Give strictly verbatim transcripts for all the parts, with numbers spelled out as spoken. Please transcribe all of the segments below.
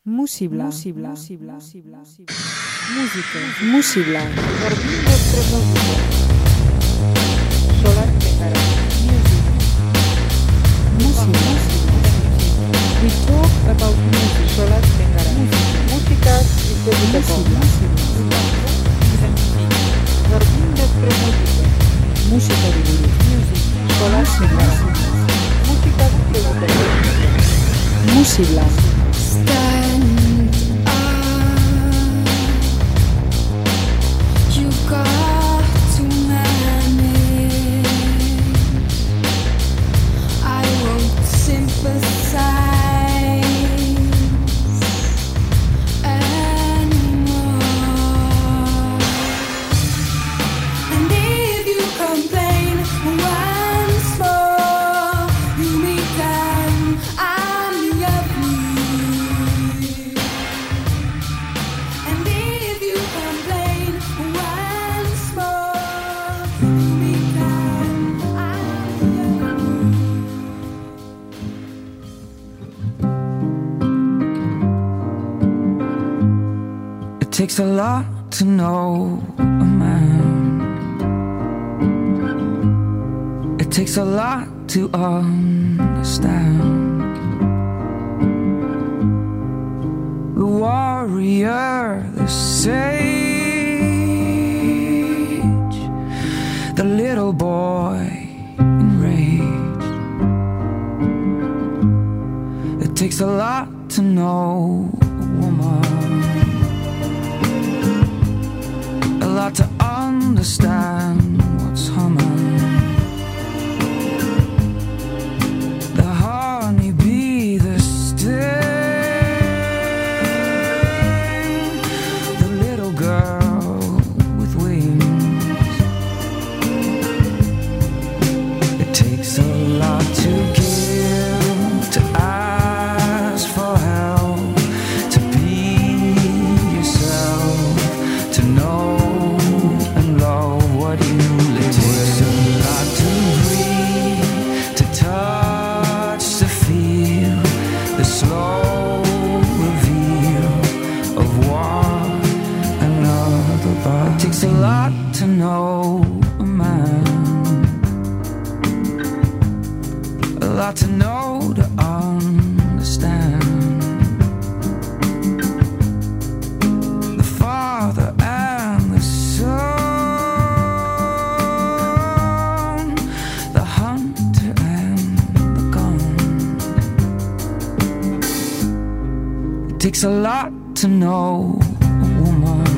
Musibla, musibla, musibla, musibla, música, musibla, jardín de música, solar de cara, music, music, we talk about music, solar de cara, música y música, jardín de música, música de music, solar de cara, música de musibla. Stand up, you got to manage. I won't sympathize anymore. And if you complain once more, you meet them. I'm the It takes a lot to know a man. It takes a lot to understand the warrior, the sage, the little boy enraged. It takes a lot to know a woman, a lot to understand what's humming. The honeybee, the sting, the little girl with wings. It takes a lot to give, to ask for help, to be yourself, to know and love what you live with. It takes a lot to breathe, to touch, to feel the slow reveal of one another. But it takes a lot to know a man, a lot to know, to understand the Father and the Son, the hunter and the gun. It takes a lot to know a woman,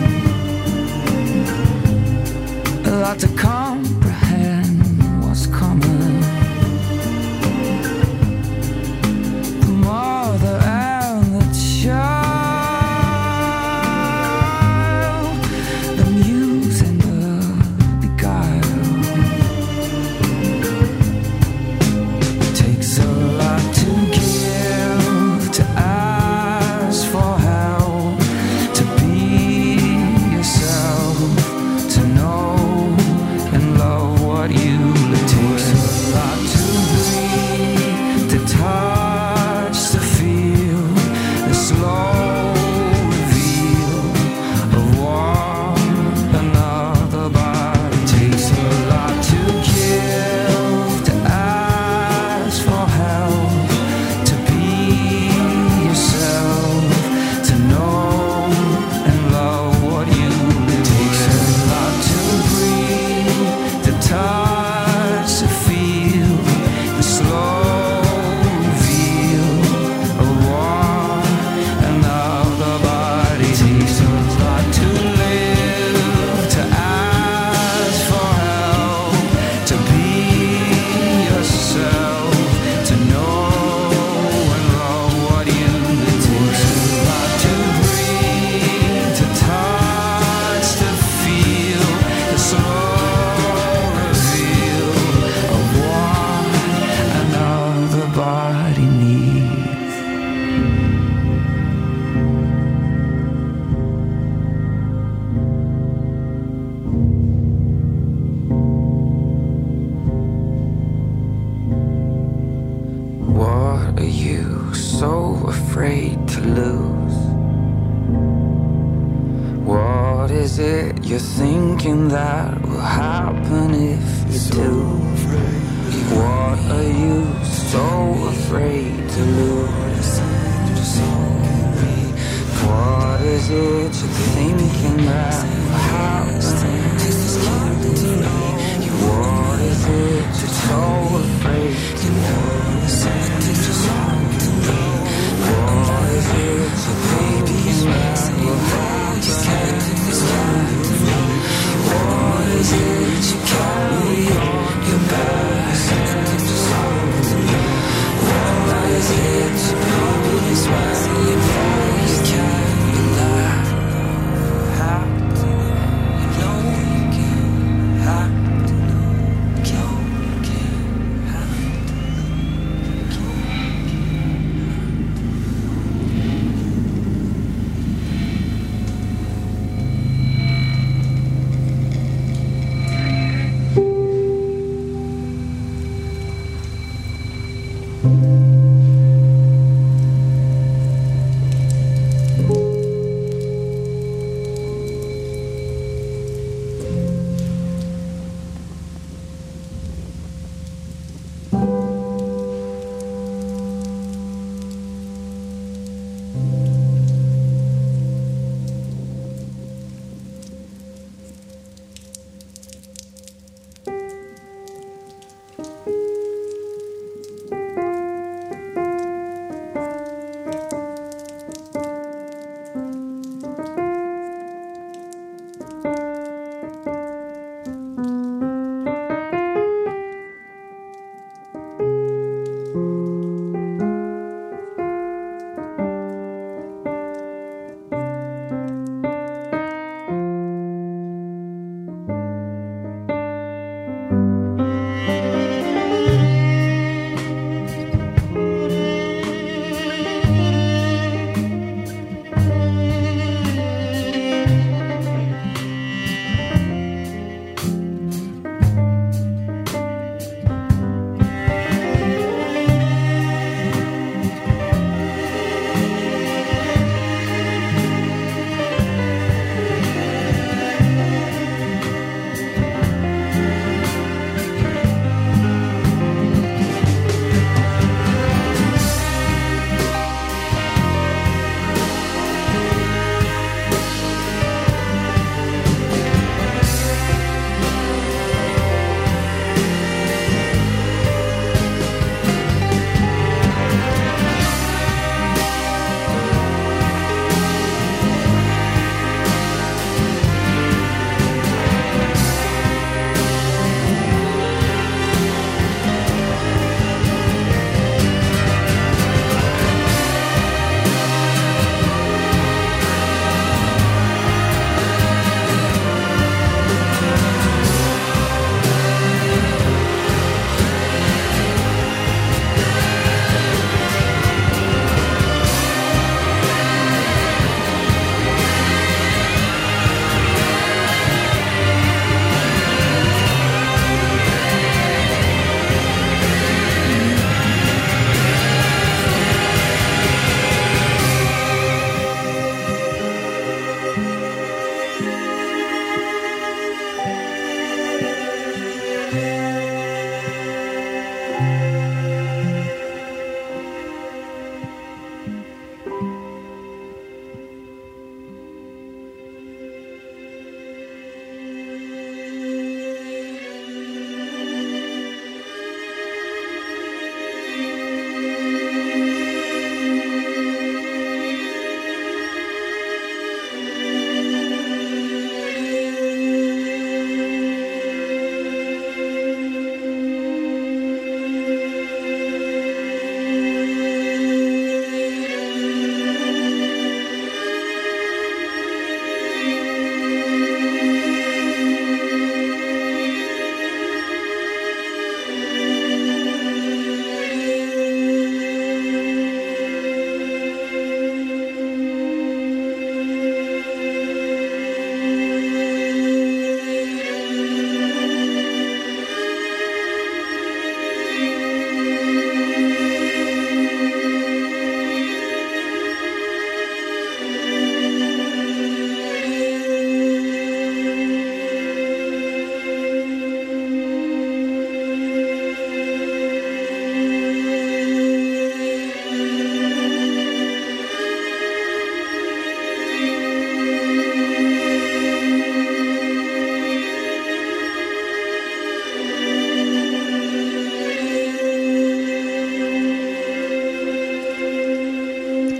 a lot to comprehend what's coming. The mother and the child, the muse and the beguile. It takes a lot to give, to ask for help, to be yourself, to know and lose? What is it you're thinking that will happen if you do? What are you so afraid to lose? What is it you're thinking that will happen? What is it you're so afraid to lose? What is it you're thinking that will happen? What is it you carry on your back? What is it you always want you know you can't rely? Have to know you can't. Have to know you can't. Have to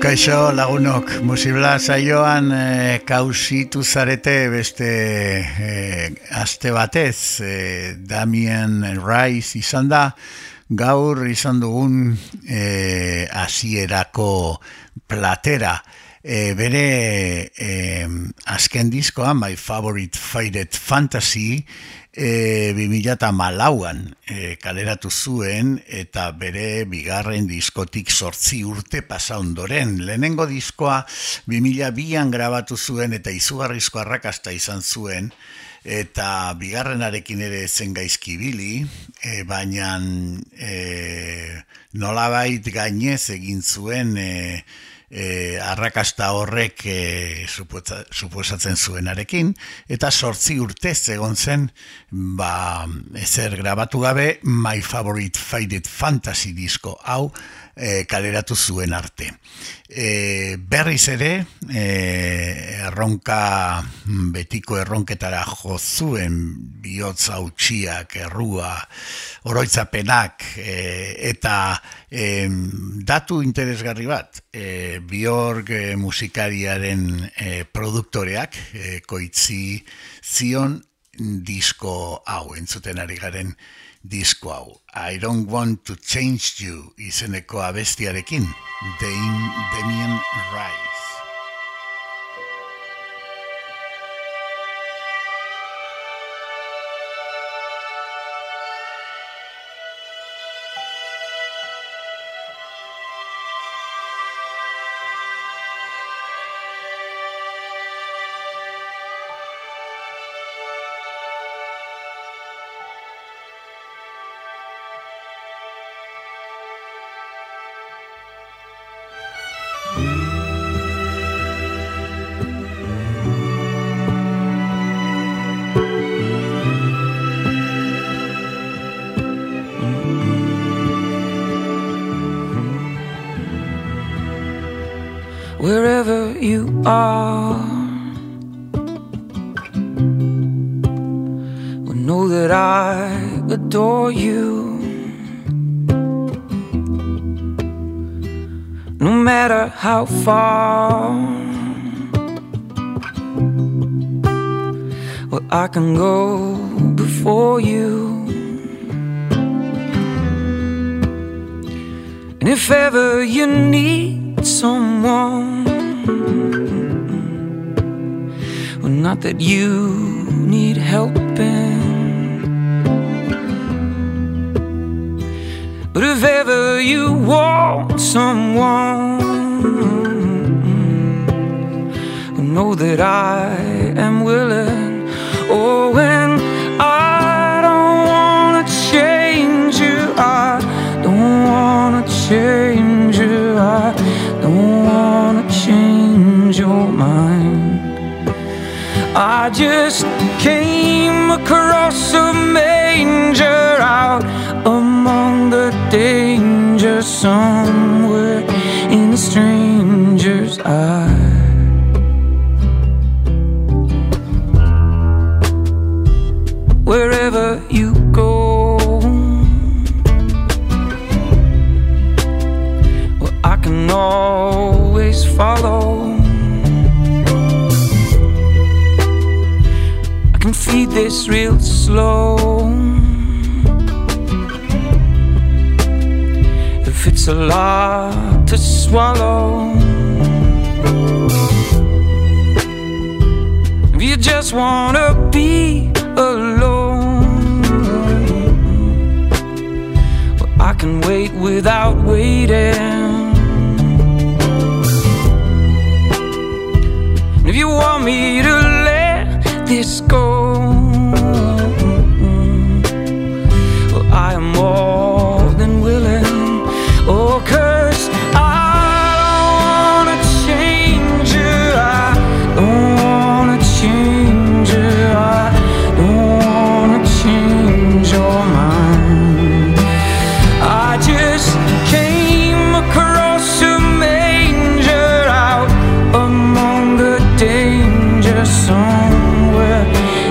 Kaixo lagunok, musibla saioan e, kausitu zarete beste e, aste batez, e, Damien Rice izan da, gaur izan dugun e, hasierako platera. E, bere e, azken diskoa, My Favorite Faded Fantasy, e, bi mila hamalauan e, kaleratu zuen eta bere bigarren diskotik zortzi urte pasa ondoren. Lehenengo diskoa bi mila bian grabatu zuen eta izugarrizko arrakasta izan zuen, eta bigarrenarekin ere zen gaizki ibili, e, baina e, nolabait gainez egin zuen e, E, arrakasta horrek e, suposa, suposatzen zuenarekin, eta sortzi urtez egon zen ba, ezer grabatu gabe My Favorite Faded Fantasy disko hau e, kaleratu zuen arte. E, berriz ere e, erronka betiko erronketara jo zuen, bihotz hautsiak, errua, oroitzapenak e, eta e, datu interesgarri bat, e, Björk e, musikariaren e, produktoreak e, koitzi zion disko hau, entzuten ari garen disko hau. I Don't Want to Change You izeneko abestiarekin, Dame, Damien Rice. Wherever you are, well, know that I adore you. No matter how far, well, I can go before you. And if ever you need someone, well, not that you need helping, but if ever you want someone, well, know that I am willing. Oh, and I don't wanna change you, I don't wanna change you, I don't wanna change your mind. I just came across a manger out among the danger, somewhere in a stranger's eye. Wherever you go, well, I can always follow. I can feed this real slow. If it's a lot to swallow, if you just wanna be alone, well, I can wait without waiting. If you want me to let this go, well, I am more than willing. Oh, 'cause I don't wanna change you, I don't wanna change you, I don't wanna change your mind. I just came across a manger out among the danger, somewhere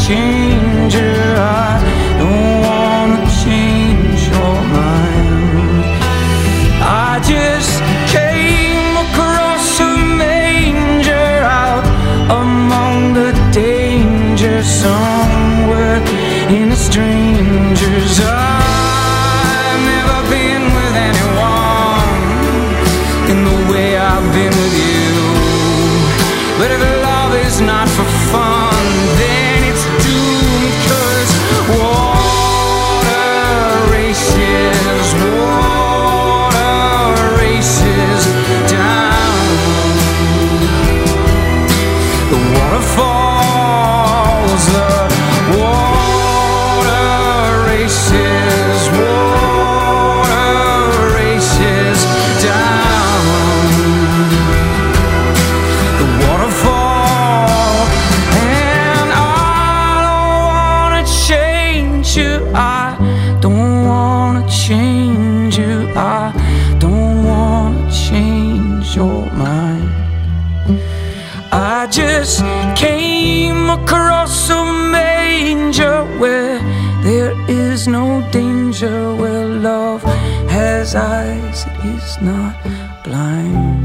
change her. I don't wanna change your mind. I just came across a manger out among the danger somewhere in a stranger's I've never been with anyone in the way I've been with you. But if love is not for fun, then it's doomed, 'cause water races, water races down. The waterfalls, the water races, water races down. The waterfall, and I don't wanna change you. I don't wanna change you. I don't wanna change your mind. I just came across a manger where there is no danger, where love has eyes, it is not blind.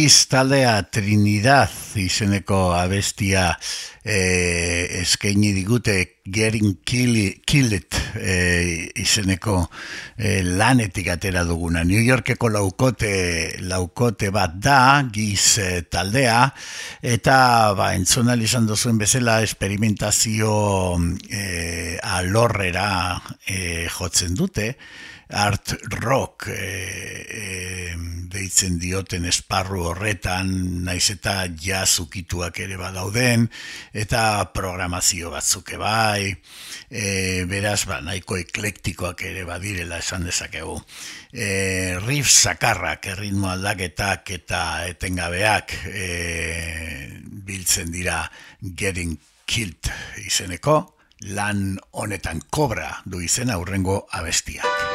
Kiss taldea Trinidad izeneko abestia eh, eskaini digute Getting Kill, Kill It eh, izeneko eh, lanetik atera duguna. New Yorkeko laukote, laukote bat da, Giz eh, taldea, eta ba, entzonal izan duzuen bezala esperimentazio eh, alorrera eh, jotzen dute, art rock e, e, deitzen dioten esparru horretan, naiz eta jazz ukituak ere badauden, eta programazio batzuk bai, e, beraz ba, nahiko eklektikoak ere badirela esan dezakegu. E, riff zakarrak, erritmo aldaketak eta etengabeak e, biltzen dira Getting Killed izeneko, lan honetan Kobra du izena hurrengo abestiak.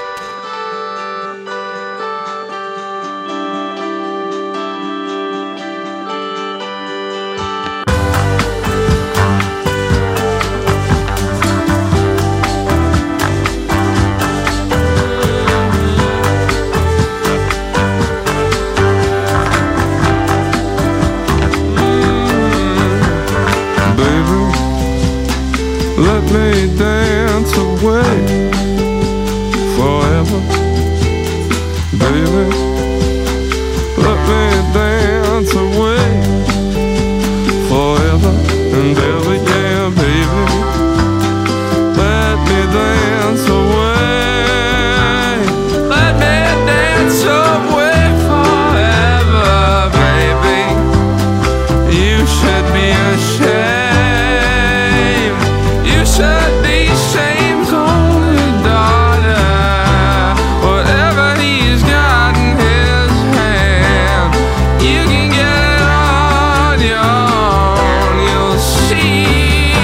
Let me dance away forever, baby. Let me dance away forever and ever, yeah, baby. Let me dance away. Let me dance away forever, baby. You should be ashamed. Should be shame's only daughter. Whatever he's got in his hand, you can get it on your own. You'll see.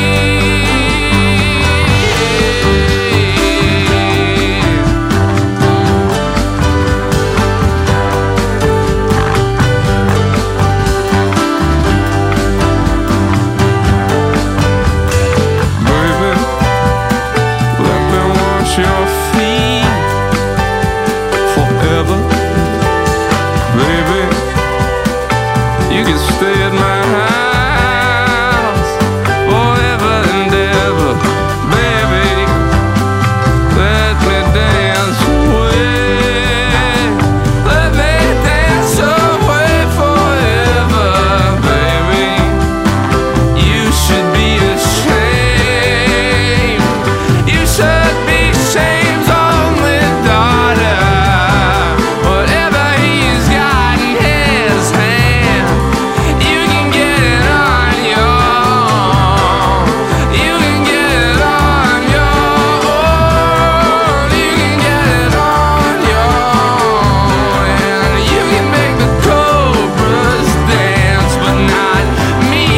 Your feet forever, baby. You can stay at my house forever and ever, baby. Let me dance away. Let me dance away forever, baby. You should be ashamed. You should be shame's only daughter. Whatever he's got in his hand, you can get it on your own. You can get it on your own. You can get it on your own. And you can make the cobras dance, but not me.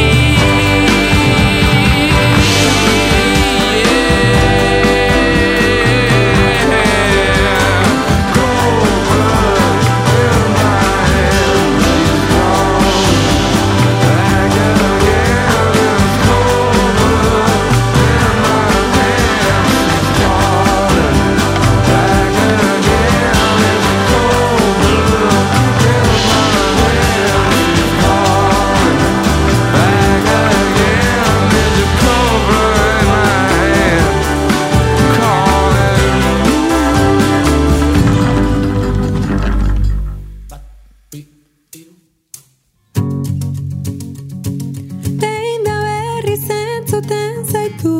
Behin da berriz entzuten zaitu,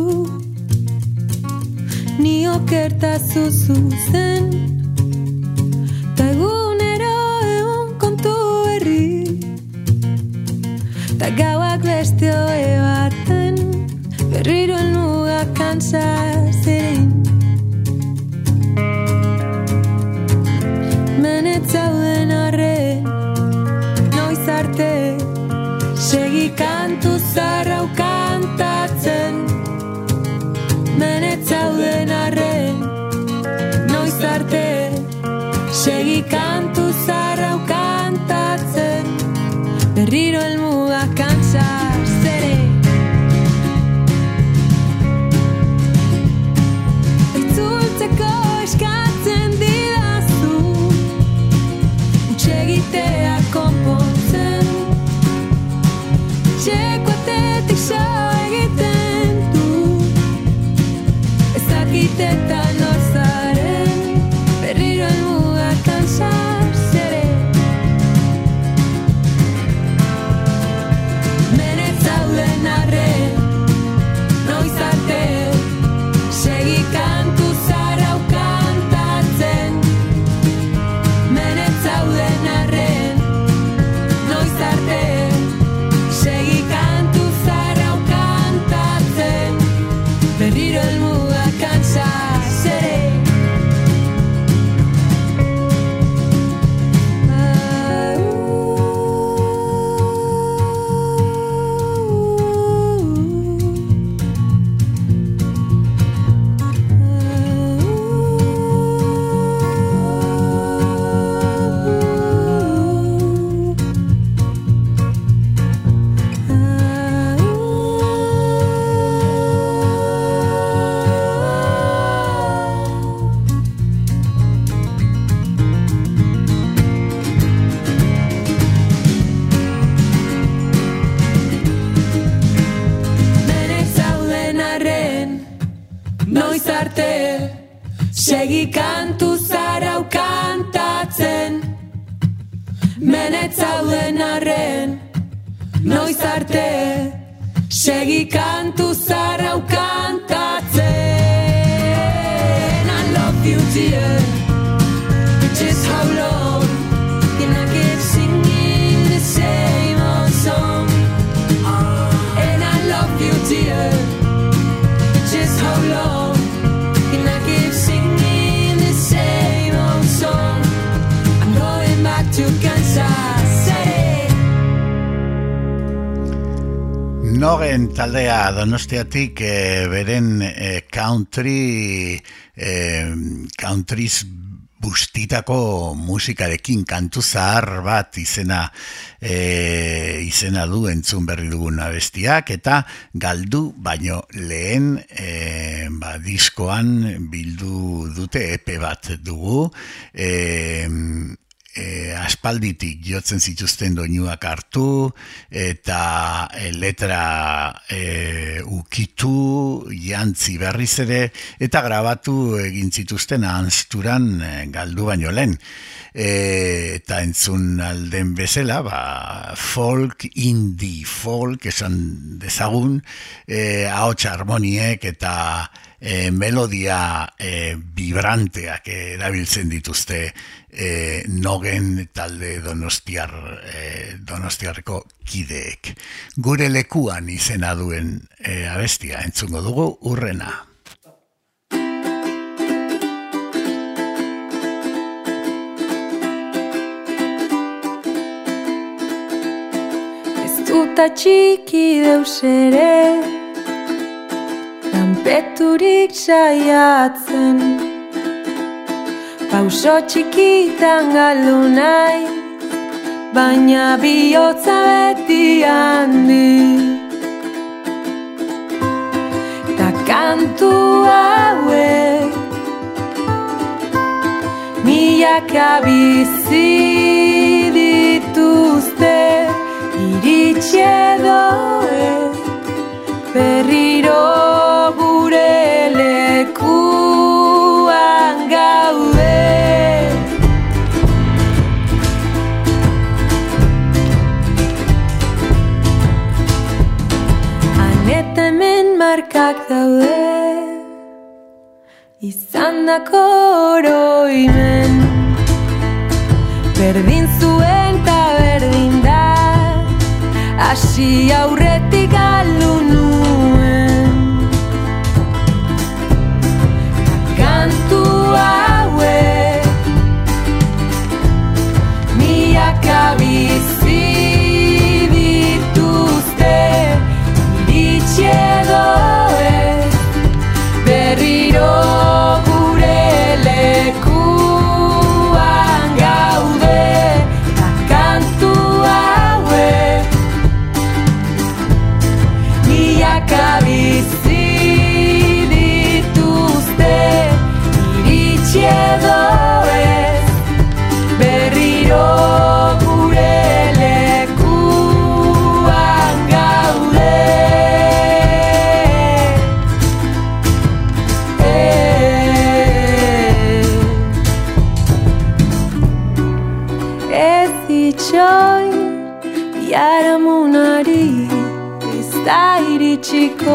ni okertazu zuzen, ta egunero egun kontu berri, ta gauak beste ohe baten, berriro helmuga kansazerin. Menetzauden arren, noiz arte, segi kantu zarrau kantatzen. Menetzauden arren, noiz arte, segi kantu zarrau kantatzen. Berriro helmuga kansazerin. Itzultzeko eskatzen didazu, utsegitea konpontzen. segi kantu zarau kantatzen, menetzauden arren, noiz arte, segi kantu zarau kantatzen. I love you dear, just how long can I keep singing the same old song? And I love you dear, just how long can I keep singing the same old song? I'm going back to Kansas City. Nogen taldea Donostiatik eh, beren eh, country eh, countries bustitako musikarekin kantu zahar bat izena e, izena du entzun berri dugun abestiak, eta galdu baino lehen e, ba, diskoan bildu dute epe bat dugu, e, e, aspalditik jotzen zituzten doinuak hartu eta e, letra e, ukitu jantzi berriz ere eta grabatu egin zituzten ahantzuran e, galdu baino lehen. E, eta entzun alden bezala, ba, folk, indie folk, esan dezagun, e, ahots harmoniek eta e, melodia e, vibranteak erabiltzen dituzte e, Nogen talde donostiar, e, donostiarreko kideek. Gure lekuan izena duen e, abestia entzungo dugu hurrena. Zuta txiki deus ere, lanpeturik saiatzen, pauso txikitan galdu nahi, baina bihotza beti handi. Ta kantu hauek, milaka bizi dituzte, iritsi edo ez, berriro gure lekuan gaude. Han eta hemen markak daude, izandako oroimen, berdin zuen ta berdin da, hasi aurretik galdu nuen. Kantu hauek, milaka bizi dituzte, iritsi edo ez, berriro gure lekuan gaude. Kantu hauek, milaka bizi dituzte, iritsi edo ez, berriro gure lekuan gaude. Ez itxoin biharamunari, ez da iritsiko,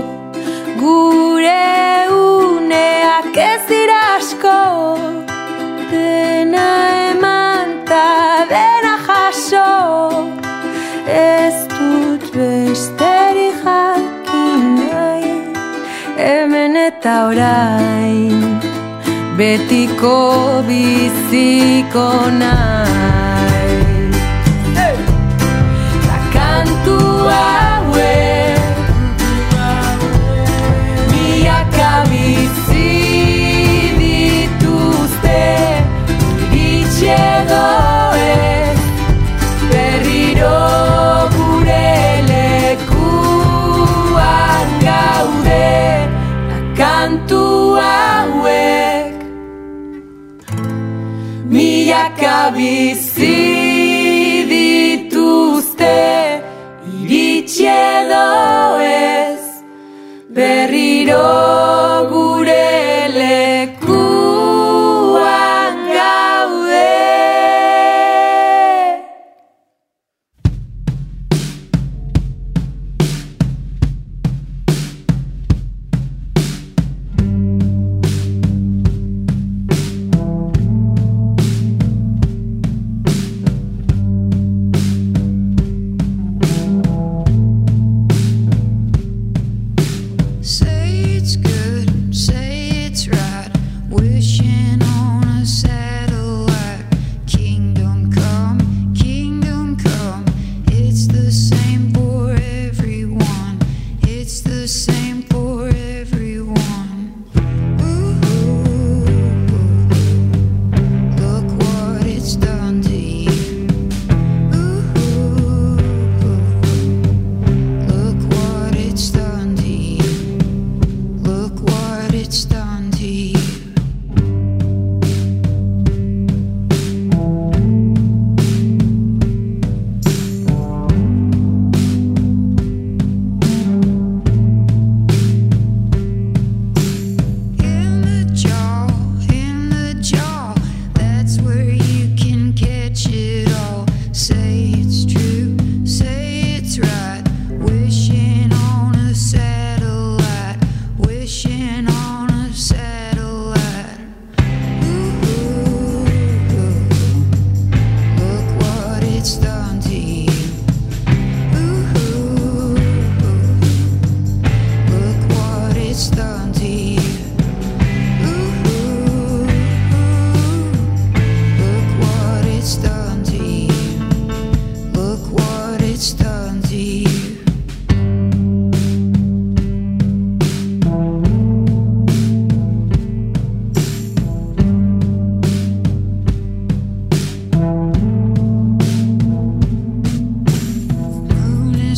gure uneak ez dira asko, dena eman ta dena jaso, ez dut besterik jakin nahi, hemen eta orain, betiko biziko nahi. Ta kantu hauek, milaka bizi dituzte, iritsi edo ez, berriro gure lekuan gaude. Ta kantu hauek, milaka bizi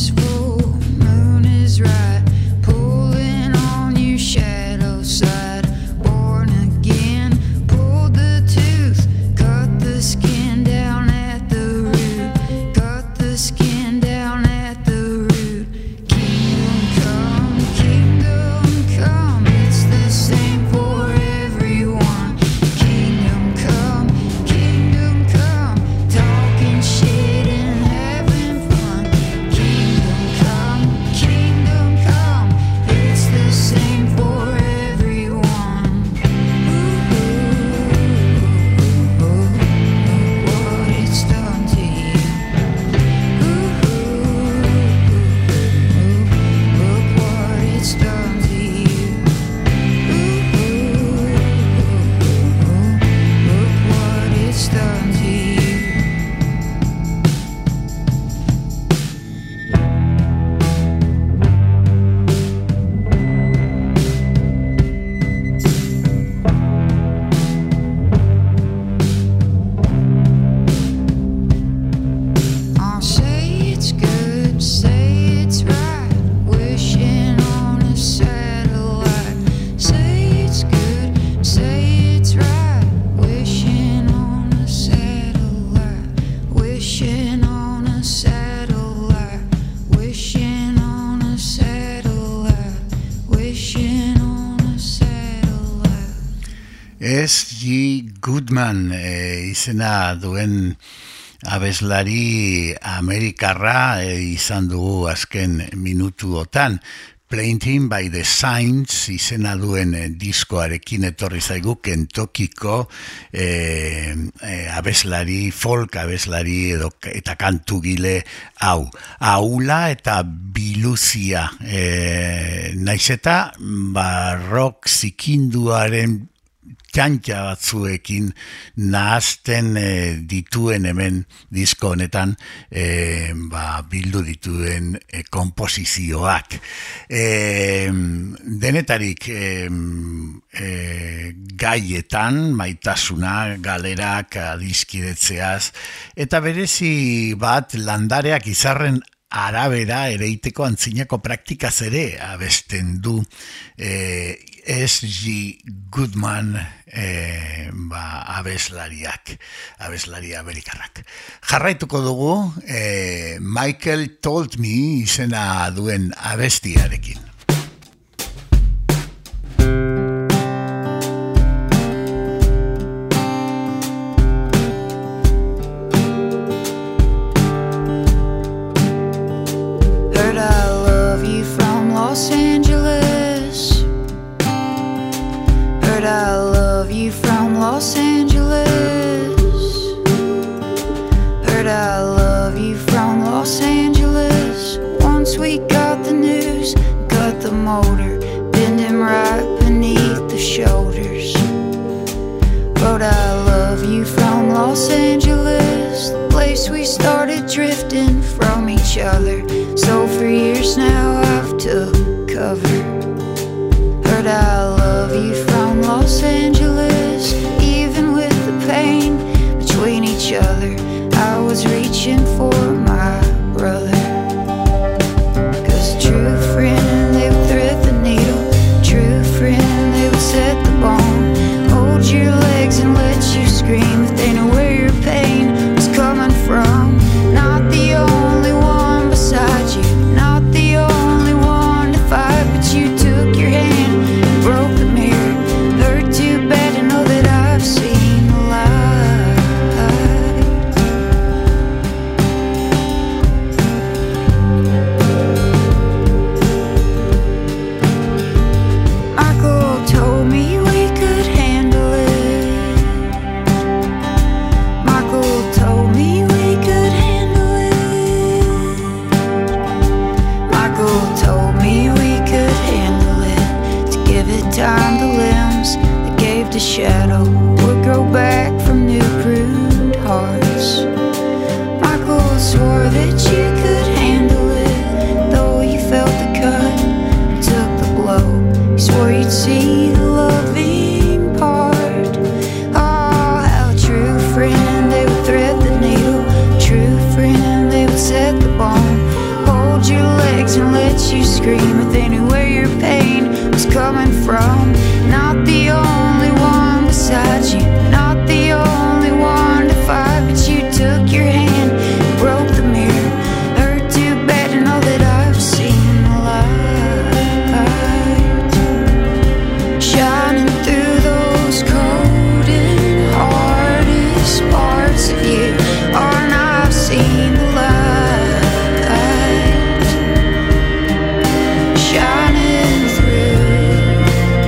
S G Goodman e, izena duen abeslari Amerikarra e, izan dugu azken minutuotan. Painting by the Signs izena duen e, diskoarekin etorri zaigu Kentuckiko e, e, abeslari, folk abeslari edo, eta kantugile hau. Aula eta biluzia e, naiz eta barrok zikinduaren txantxa batzuekin nahazten e, dituen hemen disko honetan e, ba, bildu dituen e, komposizioak. E, denetarik e, e, gaietan, maitasuna, galerak, adiskidetzeaz, eta berezi bat landareak izarren arabera ereiteko antzinako praktikaz ere abesten du e, S G Goodman e, ba, abeslariak, abeslari amerikarrak. Jarraituko dugu e, Michael Told Me izena duen abestiarekin. Los Angeles. Heard I love you from Los Angeles. Heard I love you from Los Angeles. Once we got the news, cut the motor, bend him right beneath the shoulders. Wrote I love you from Los Angeles, the place we started drifting from each other. So for years now I've took cover. Heard I love you from Los Angeles. Even with the pain between each other, I was reaching for my brother. Cause a true friend, they would thread the needle. True friend, they would set the bone. Hold your legs and let you scream if they know where your pain was coming from. Not the only one beside you, not the only one to fight, but you took your hand and broke the mirror. Hurt too bad to know that I've seen the light. scream if they knew where your pain was coming from. Not the only one beside you, not the only one to fight, but you took your hand and broke the mirror. Hurt too bad to know that I've seen the light shining through those cold and hardest parts of you. Oh, and I've seen the light shining through.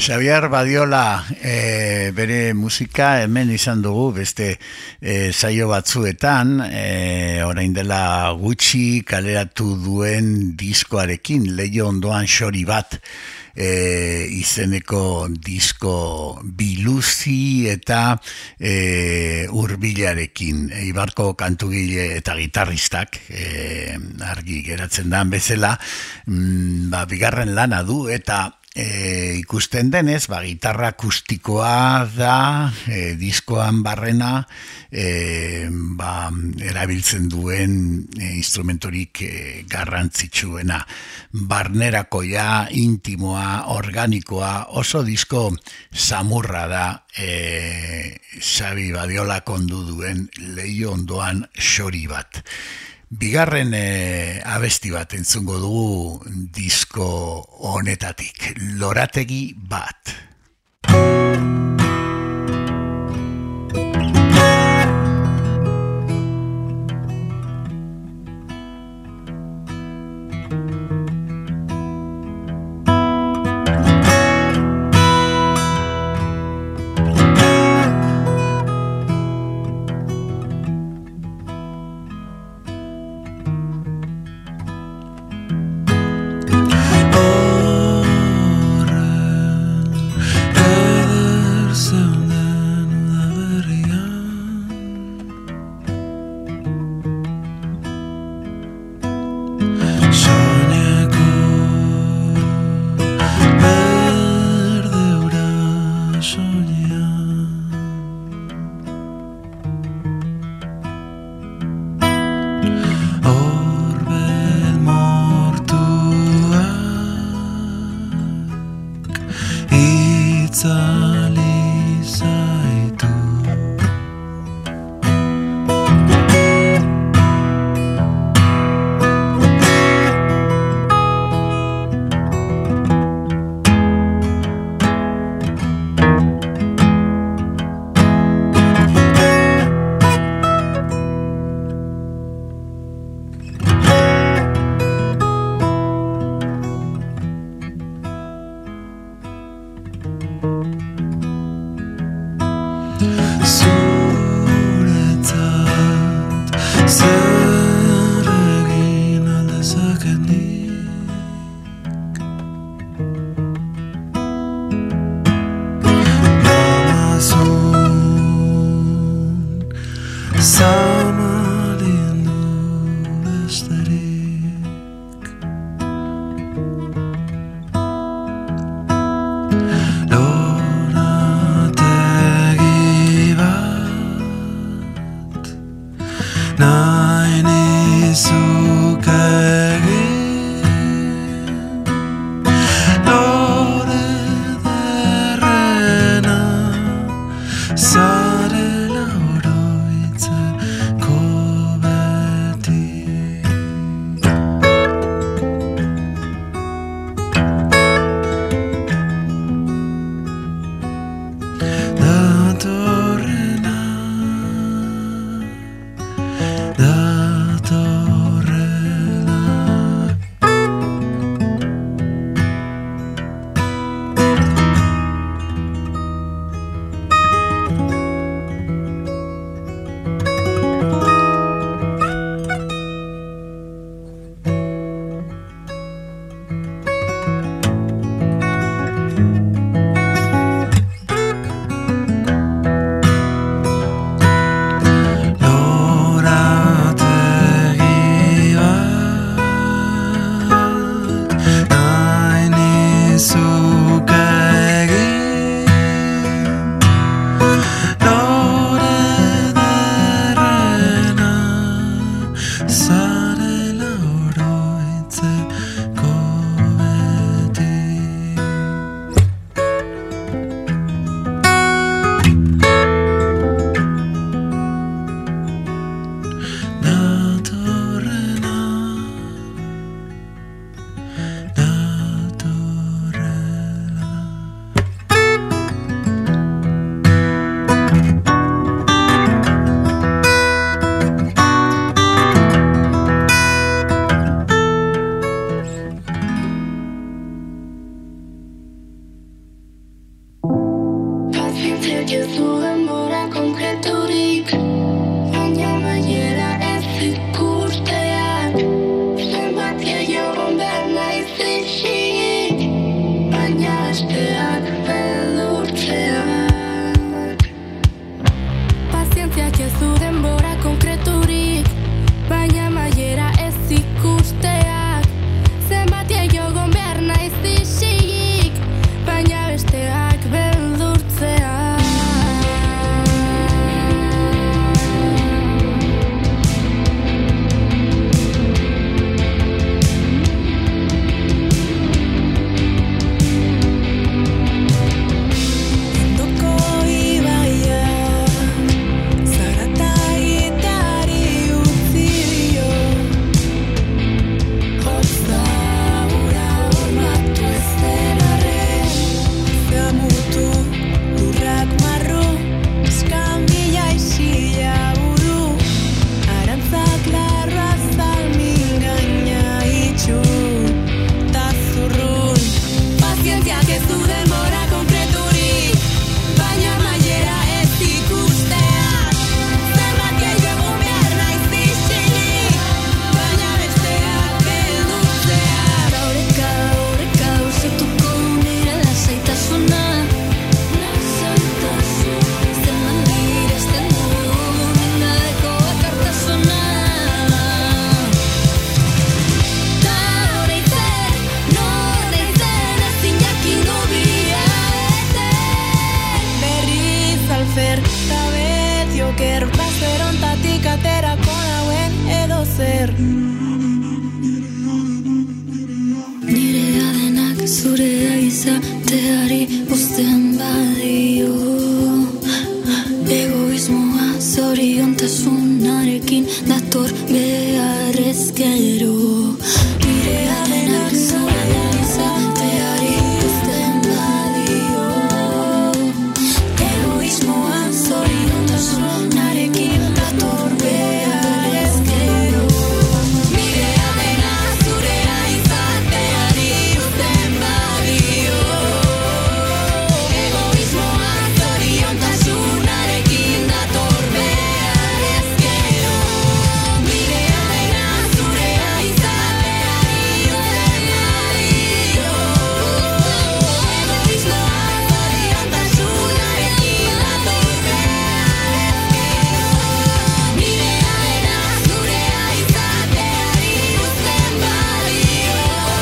Xabier Badiola e, bere musika hemen izan dugu beste e, saio batzuetan, e, orain dela gutxi kaleratu duen diskoarekin, Leiho ondoan xori bat, e, izeneko disko biluzi eta e, urbilarekin. Ibarko kantugile eta gitarristak, e, argi geratzen dan bezala, mm, ba, bigarren lana du eta E, ikusten denez, ba, gitarra akustikoa da, e, diskoan barrena, e, ba, erabiltzen duen e, instrumentorik e, garrantzitsuena. Barnerakoia, intimoa, organikoa, oso disko samurra da, e, Xabi Badiola kondu duen Leiho ondoan xori bat. Bigarren e, abesti bat entzungo dugu disko honetatik, Lorategi bat. Zarela oroitzen ez du denbora konkreturik, baina amaiera ez ikusteak, zenbat gehiago behar naiz isilik, baina besteak beldurtzeak. Pazientziak ez du denbora konkreturik, baina amaiera ez ikusteak, zenbat gehiago behar naiz isilik, baina besteak beldurtzeak. Ondoko ibaiak zarata egiteari utzi dio, hotza ura hormatu ez den arren, zamutu lurrak marru, eskambila isila buru, arantzak larra zalmin gaina itxu, ta zurrun. Pazientziak ez du denbora konkreturik, baina amaiera ez ikusteak, zenbat gehiago behar naiz isilik, baina besteak beldurtzeak. Oreka, oreka, usatuko nire lasaitasuna, lasaitasun, zenbat miresten du mingadeko bakartasuna. Ta horreitzen, norreitzen, ezin jakingo bilatzen. Berriz alfer, ta bet joker, bazerontatik aterako dauen edo zer. Nirea denak zurea izateari uzten badio, egoismoa zoriontasunarekin dator beharrezkero. Nirea denak zurea izateari uzten badio, egoismoa zoriontasunarekin dator beharrezkero. Nirea denak zurea izateari uzten badio, egoismoa zoriontasunarekin dator beharrezkero. Nirea denak zurea izateari uzten badio, egoismoa zoriontasunarekin dator beharrezkero. Nirea denak zurea izateari uzten badio,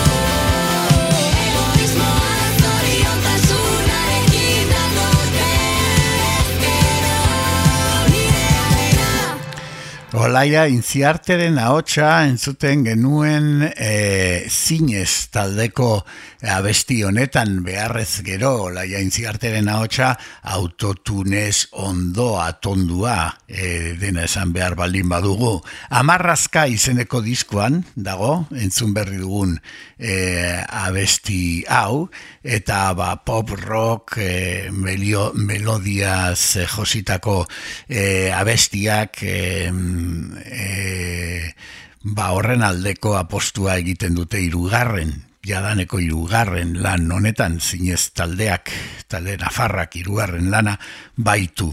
egoismoa zoriontasunarekin dator beharrezkero. Nirea denak. Olaia Intziarteren ahotsa entzuten genuen e, zinez taldeko abesti honetan beharrez gero. Olaia Intziarteren ahotsa autotunez ondo atondua e, dena esan behar baldin badugu. Amarrazka izeneko diskoan dago, entzun berri dugun e, abesti hau, eta ba, pop rock e, melio, melodiaz e, jositako e, abestiak e, e, ba, horren aldeko apostua egiten dute hirugarren, jadaneko hirugarren lan honetan, zinez taldeak, talde nafarrak hirugarren lana baitu.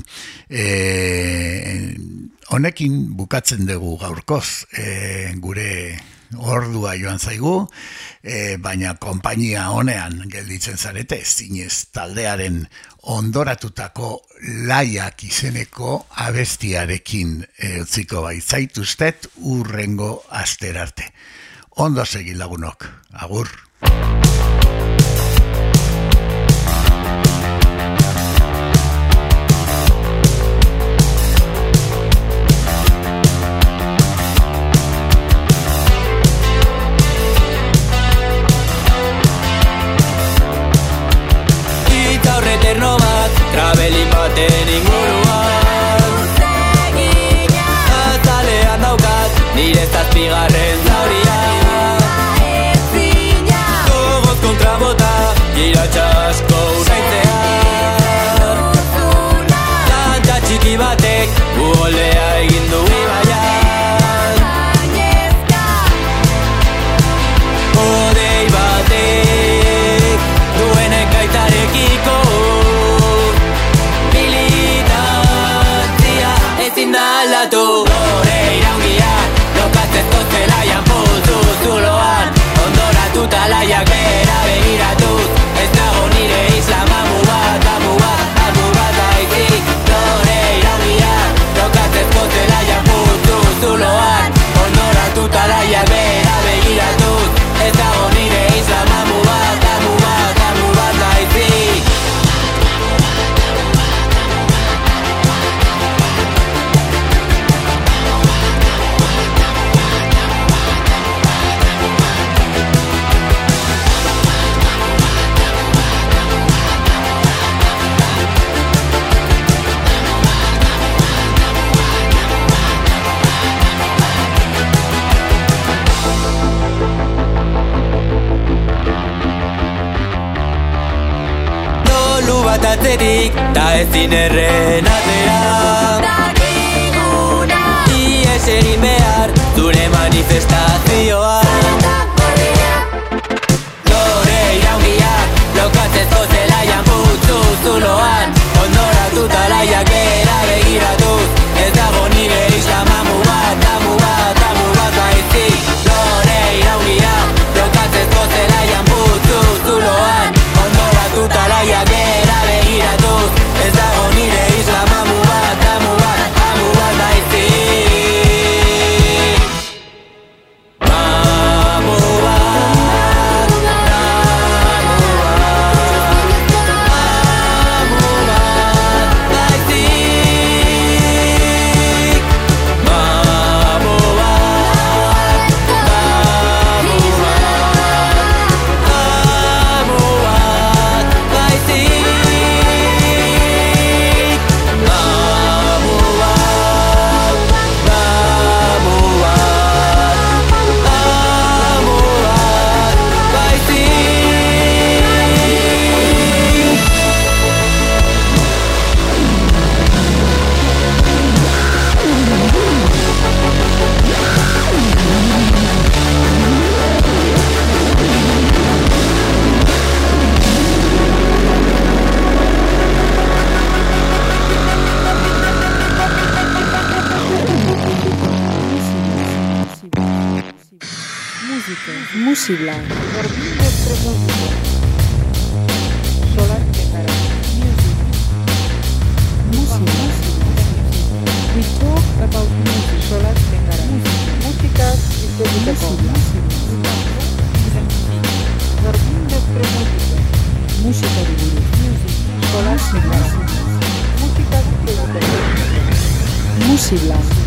E, honekin bukatzen dugu gaurkoz, e, gure ordua joan zaigu, e, baina konpainia honean gelditzen zarete, zinez taldearen ondoratutako Laiak izeneko abestiarekin e, utziko baitzaituztet urrengo asterarte. Ondo segi lagunok, agur. Eterno bat, travelin baten inguruan Azalean daukat, nire zazpigarren zauria Gogoz kontra bota, gira txasko usaitzea Tanta txiki batek, uoldea egin du ibaian Odei batek, duen ekaitarekiko Billy atzetik, ta ezin erren atera. Dakiguna Ies egin behar, zure manifestazioa. Lore iraungiak, blokatzezko zelaian putzu zuloan. Ondoratuta laiak era begiratuz, ez dago nire isla mamu bat, amu bat, amu bat baizik. Lore iraungiak, blokatzezko zelaian putzu zuloan. Ondoratuta laiak era begiratuz, ez dago nire isla mamu bat, amu bat, amu bat baizik. Mamu bat, amu bat, amu bat baizik. Mamu bat, amu bat, amu bat baizik. Mamu bat, amu bat, amu bat baizik. Música, música, jardín nuestra música. Solar Tegara, music, música. We talk about music. Solar Tegara, música y música. Jardín nuestra música. Música de music. Solar Tegara, música y música. Música.